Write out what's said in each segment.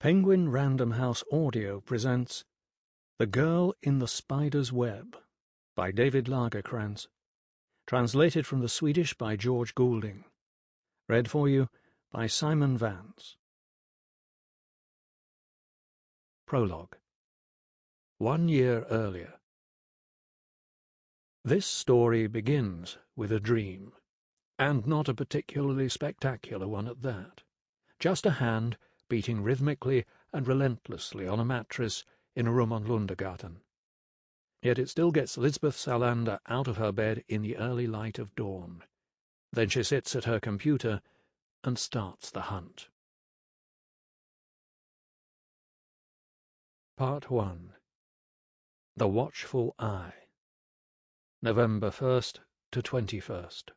Penguin Random House Audio presents The Girl in the Spider's Web by David Lagerkrantz, translated from the Swedish by George Goulding, read for you by Simon Vance. Prologue. 1 year earlier. This story begins with a dream, and not a particularly spectacular one at that. Just a hand beating rhythmically and relentlessly on a mattress in a room on Lundergatan. Yet it still gets Lisbeth Salander out of her bed in the early light of dawn. Then she sits at her computer and starts the hunt. Part 1. The Watchful Eye. November 1st to 21st.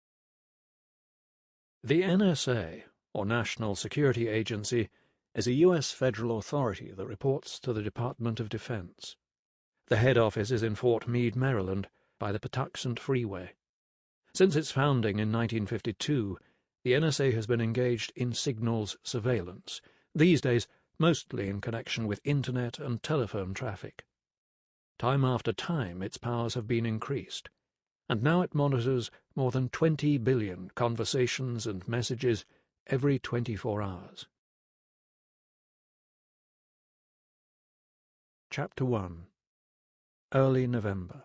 The NSA, or National Security Agency, is a U.S. federal authority that reports to the Department of Defense. The head office is in Fort Meade, Maryland, by the Patuxent Freeway. Since its founding in 1952, the NSA has been engaged in signals surveillance, these days mostly in connection with Internet and telephone traffic. Time after time its powers have been increased, and now it monitors more than 20 billion conversations and messages every 24 hours. Chapter 1. Early November.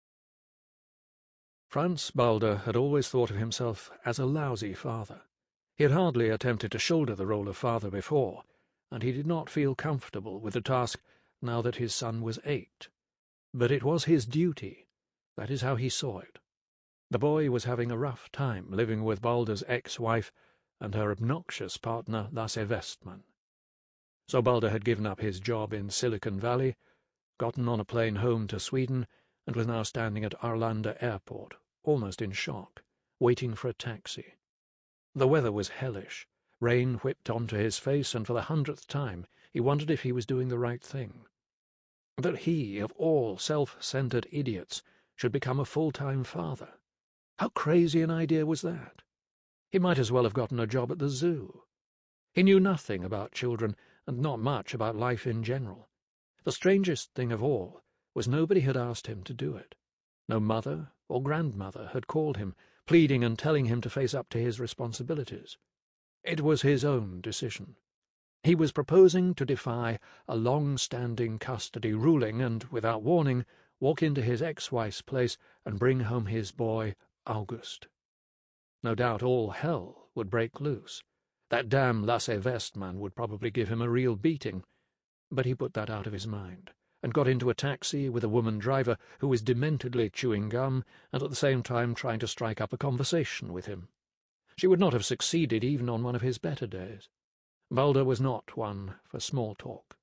Franz Balder had always thought of himself as a lousy father. He had hardly attempted to shoulder the role of father before, and he did not feel comfortable with the task now that his son was 8. But it was his duty. That is how he saw it. The boy was having a rough time living with Balder's ex-wife and her obnoxious partner Lasse Westman. So Balder had given up his job in Silicon Valley, gotten on a plane home to Sweden, and was now standing at Arlanda Airport, almost in shock, waiting for a taxi. The weather was hellish. Rain whipped onto his face, and for the 100th time he wondered if he was doing the right thing. That he, of all self-centered idiots, should become a full-time father. How crazy an idea was that? He might as well have gotten a job at the zoo. He knew nothing about children, and not much about life in general. The strangest thing of all was nobody had asked him to do it. No mother or grandmother had called him, pleading and telling him to face up to his responsibilities. It was his own decision. He was proposing to defy a long-standing custody ruling and, without warning, walk into his ex-wife's place and bring home his boy, August. No doubt all hell would break loose. That damn Lasse Westman would probably give him a real beating. But he put that out of his mind, and got into a taxi with a woman driver who was dementedly chewing gum and at the same time trying to strike up a conversation with him. She would not have succeeded even on one of his better days. Balder was not one for small talk.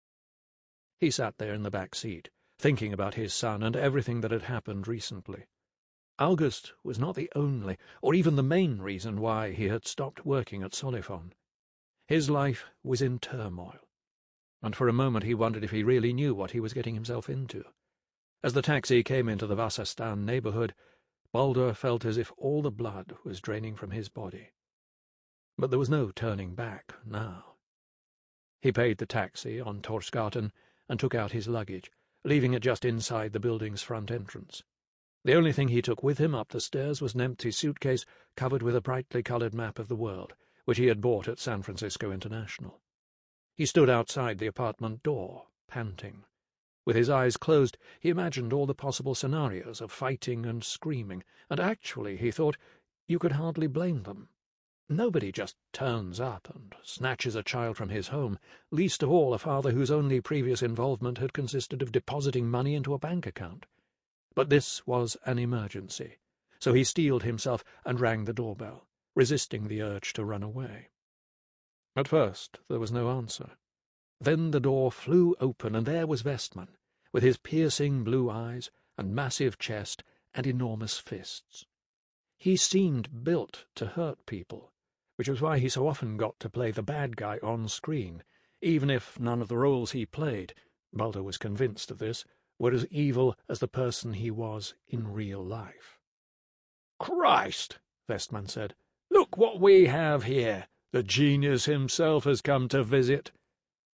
He sat there in the back seat, thinking about his son and everything that had happened recently. August was not the only, or even the main reason why he had stopped working at Solifon. His life was in turmoil, and for a moment he wondered if he really knew what he was getting himself into. As the taxi came into the Vasastan neighborhood, Balder felt as if all the blood was draining from his body. But there was no turning back now. He paid the taxi on Torsgatan and took out his luggage, leaving it just inside the building's front entrance. The only thing he took with him up the stairs was an empty suitcase covered with a brightly coloured map of the world, which he had bought at San Francisco International. He stood outside the apartment door, panting. With his eyes closed, he imagined all the possible scenarios of fighting and screaming, and actually, he thought, you could hardly blame them. Nobody just turns up and snatches a child from his home, least of all a father whose only previous involvement had consisted of depositing money into a bank account. But this was an emergency, so he steeled himself and rang the doorbell, resisting the urge to run away. At first there was no answer. Then the door flew open, and there was Westman, with his piercing blue eyes and massive chest and enormous fists. He seemed built to hurt people, which was why he so often got to play the bad guy on screen, even if none of the roles he played, Balder was convinced of this, were as evil as the person he was in real life. "Christ," Westman said, "look what we have here. The genius himself has come to visit."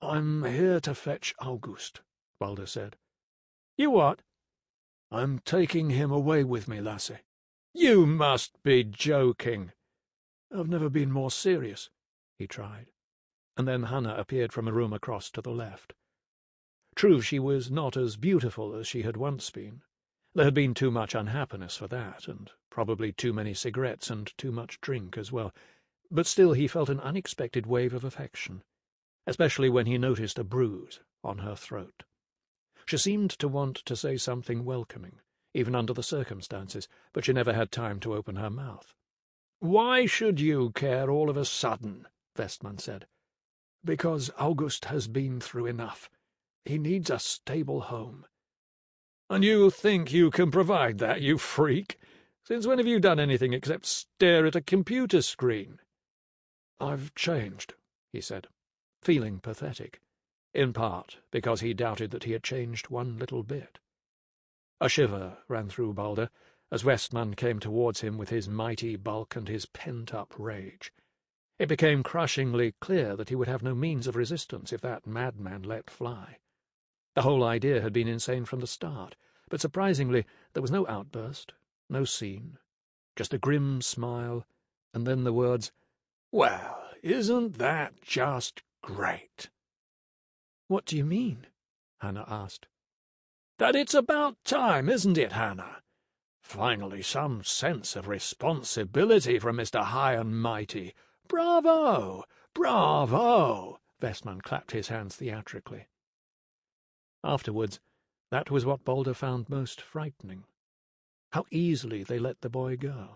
"I'm here to fetch August," Balder said. "You what?" "I'm taking him away with me, lassie." "You must be joking." "I've never been more serious," he tried. And then Hannah appeared from a room across to the left. True, she was not as beautiful as she had once been. There had been too much unhappiness for that, and probably too many cigarettes and too much drink as well. But still he felt an unexpected wave of affection, especially when he noticed a bruise on her throat. She seemed to want to say something welcoming, even under the circumstances, but she never had time to open her mouth. "Why should you care all of a sudden?" Westman said. "Because August has been through enough. He needs a stable home." "And you think you can provide that, you freak? Since when have you done anything except stare at a computer screen?" "I've changed," he said, feeling pathetic, in part because he doubted that he had changed one little bit. A shiver ran through Balder as Westman came towards him with his mighty bulk and his pent-up rage. It became crushingly clear that he would have no means of resistance if that madman let fly. The whole idea had been insane from the start, but surprisingly there was no outburst, no scene, just a grim smile, and then the words, "Well, isn't that just great?" "What do you mean?" Hannah asked. "That it's about time, isn't it, Hannah? Finally some sense of responsibility from Mr. High and Mighty. Bravo! Bravo!" Westman clapped his hands theatrically. Afterwards, that was what Balder found most frightening. How easily they let the boy go.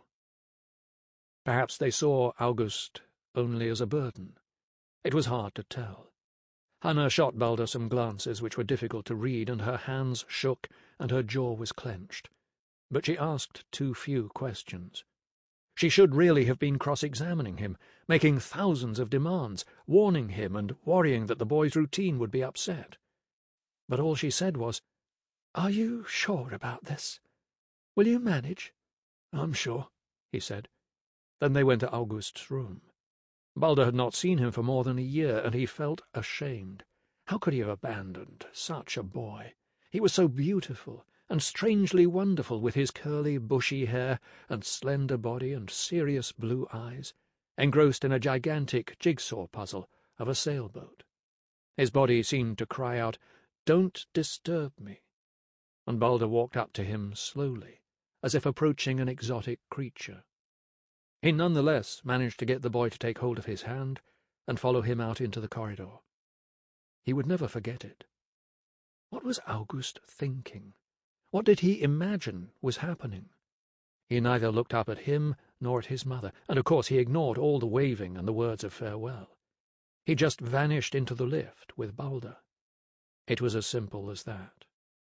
Perhaps they saw August only as a burden. It was hard to tell. Hannah shot Balder some glances which were difficult to read, and her hands shook and her jaw was clenched. But she asked too few questions. She should really have been cross-examining him, making thousands of demands, warning him and worrying that the boy's routine would be upset. But all she said was, "Are you sure about this? Will you manage?" "I'm sure," he said. Then they went to August's room. Balder had not seen him for more than a year, and he felt ashamed. How could he have abandoned such a boy? He was so beautiful and strangely wonderful, with his curly, bushy hair and slender body and serious blue eyes, engrossed in a gigantic jigsaw puzzle of a sailboat. His body seemed to cry out, "Don't disturb me," and Balder walked up to him slowly, as if approaching an exotic creature. He nonetheless managed to get the boy to take hold of his hand and follow him out into the corridor. He would never forget it. What was August thinking? What did he imagine was happening? He neither looked up at him nor at his mother, and of course he ignored all the waving and the words of farewell. He just vanished into the lift with Balder. It was as simple as that.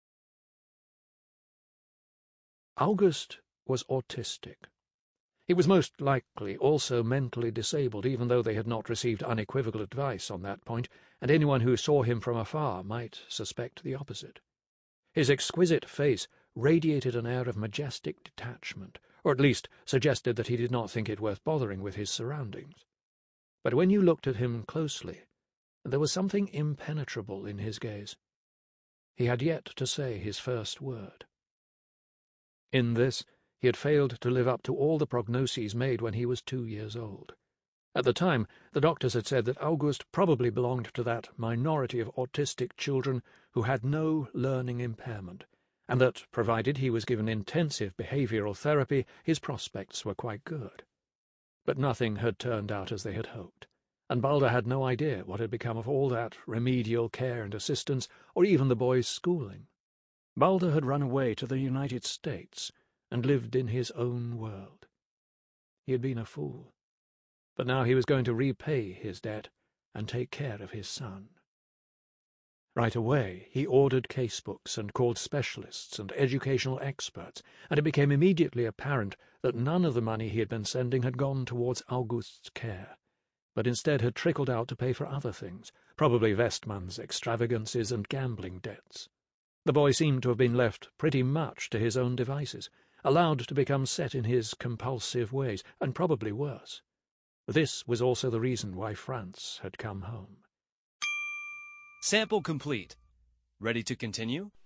August was autistic. He was most likely also mentally disabled, even though they had not received unequivocal advice on that point, and anyone who saw him from afar might suspect the opposite. His exquisite face radiated an air of majestic detachment, or at least suggested that he did not think it worth bothering with his surroundings. But when you looked at him closely, there was something impenetrable in his gaze. He had yet to say his first word. In this, he had failed to live up to all the prognoses made when he was 2 years old. At the time, the doctors had said that August probably belonged to that minority of autistic children who had no learning impairment, and that, provided he was given intensive behavioral therapy, his prospects were quite good. But nothing had turned out as they had hoped, and Balder had no idea what had become of all that remedial care and assistance, or even the boy's schooling. Balder had run away to the United States and lived in his own world. He had been a fool, but now he was going to repay his debt and take care of his son. Right away, he ordered casebooks and called specialists and educational experts, and it became immediately apparent that none of the money he had been sending had gone towards August's care, but instead had trickled out to pay for other things, probably Westman's extravagances and gambling debts. The boy seemed to have been left pretty much to his own devices, allowed to become set in his compulsive ways, and probably worse. This was also the reason why Franz had come home. Sample complete. Ready to continue?